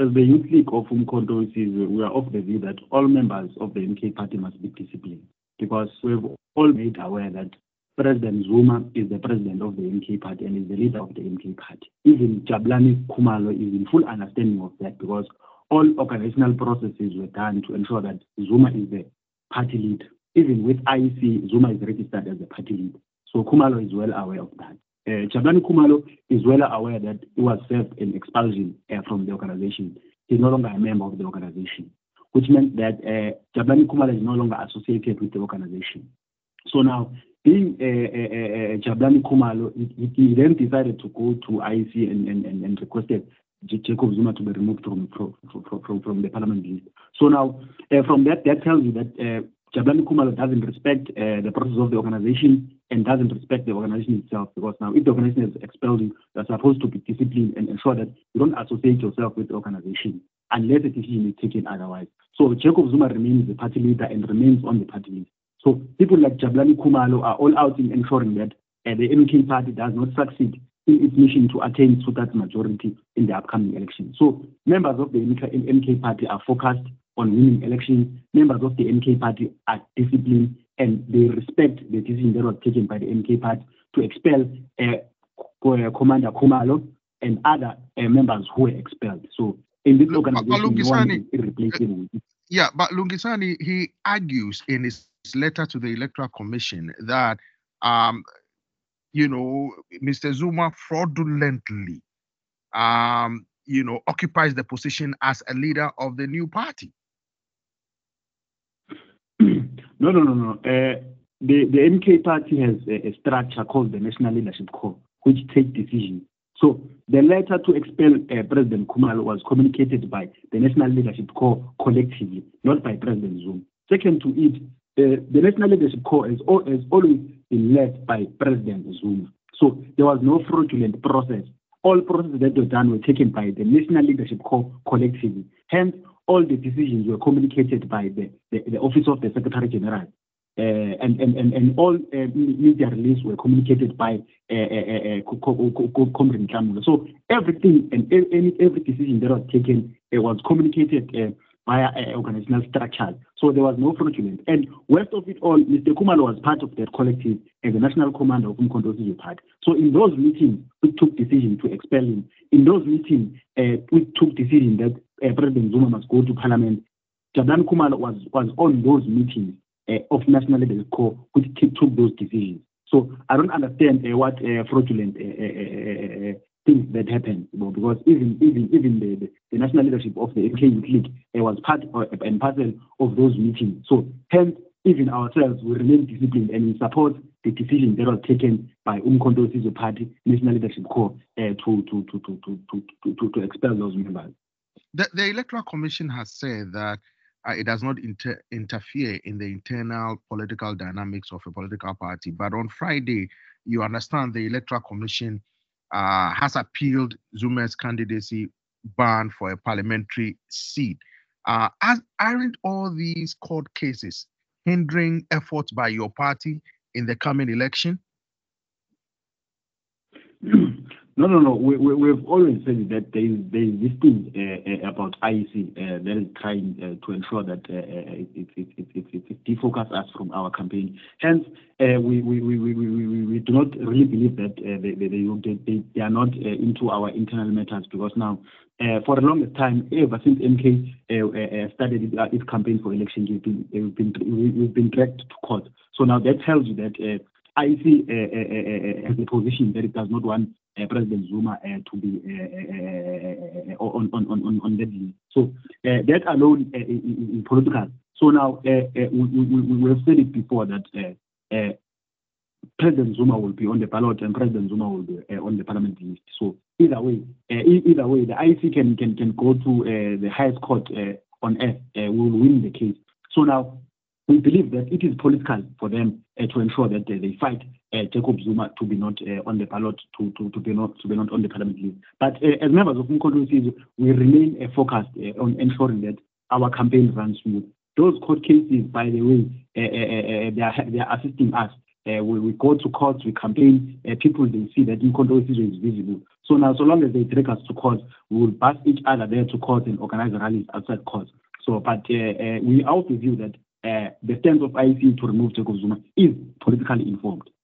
as the Youth League of Umkhonto we are of the view that all members of the MK party must be disciplined, because we've all made aware that President Zuma is the president of the MK party and is the leader of the MK party. Even Jabulani Khumalo is in full understanding of that, because all organizational processes were done to ensure that Zuma is the party leader. Even with IEC, Zuma is registered as the party leader. So Khumalo is well aware of that. Jabulani Khumalo is well aware that he was served an expulsion from the organization. He's no longer a member of the organization, which meant that Jabulani Khumalo is no longer associated with the organization. So now, being Jabulani Khumalo, he then decided to go to IEC and requested Jacob Zuma to be removed from the parliament list. So now, from that tells you that Jabulani Khumalo doesn't respect the process of the organization and doesn't respect the organization itself, because now if the organization is expelled, you're supposed to be disciplined and ensure that you don't associate yourself with the organization unless a decision is taken otherwise. So Jacob Zuma remains the party leader and remains on the party list. So people like Jabulani Khumalo are all out in ensuring that the MK party does not succeed in its mission to attain two-thirds majority in the upcoming election. So members of the MK party are focused on winning elections. Members of the MK party are disciplined and they respect the decision that was taken by the MK party to expel Commander Khumalo and other members who were expelled. So in this organization, no one is irreplaceable. Yeah, but Lungisani, he argues in his letter to the Electoral Commission that, Mr. Zuma fraudulently, occupies the position as a leader of the new party. No. The MK party has a structure called the National Leadership Corps, which takes decisions. So the letter to expel President Khumalo was communicated by the National Leadership Corps collectively, not by President Zuma. Second to it, the National Leadership Corps has always been led by President Zuma. So there was no fraudulent process. All processes that were done were taken by the National Leadership Corps collectively. Hence, all the decisions were communicated by the Office of the Secretary General. And all media releases were communicated by Comrade Nhlamulo. So everything and every decision that was taken was communicated via organizational structure. So there was no fraudulent. And worst of it all, Mr. Khumalo was part of that collective as the national commander of Umkhonto Sizwe Party. So in those meetings, we took decision to expel him. In those meetings, we took decision that President Zuma must go to parliament. Jabulani Khumalo was on those meetings of National Leadership Corps, which took those decisions. So I don't understand what fraudulent things that happened, because even the national leadership of the MK Youth League was part and parcel of those meetings. So hence, even ourselves, we remain disciplined and we support the decision that was taken by Umkhonto Sizwe Party National Leadership Corps to expel those members. The Electoral Commission has said that it does not interfere in the internal political dynamics of a political party. But on Friday, you understand the Electoral Commission has appealed Zuma's candidacy ban for a parliamentary seat. Aren't all these court cases hindering efforts by your party in the coming election? No. We've always said that there is this thing about IEC that is trying to ensure that it defocus us from our campaign. Hence, we do not really believe that they are not into our internal matters, because now, for the longest time, ever since MK started its campaign for election, we've been dragged to court. So now that tells you that IEC has a position that it does not want President Zuma to be on that list. So that alone is political. So now we have said it before that President Zuma will be on the ballot and President Zuma will be on the parliament list. So either way, the IEC can go to the highest court on earth, will win the case. So now we believe that it is political for them to ensure that they fight Jacob Zuma to be not on the ballot, to be not on the parliament list. But as members of Umkhonto Sizwe, we remain focused on ensuring that our campaign runs smooth. Those court cases, by the way, they are assisting us we go to court, we campaign, people, they see that Umkhonto we Sizwe is visible. So now, so long as they take us to court, we will bus each other there to court and organize rallies outside court. So, but we also view that the stance of IEC to remove Jacob Zuma is politically informed.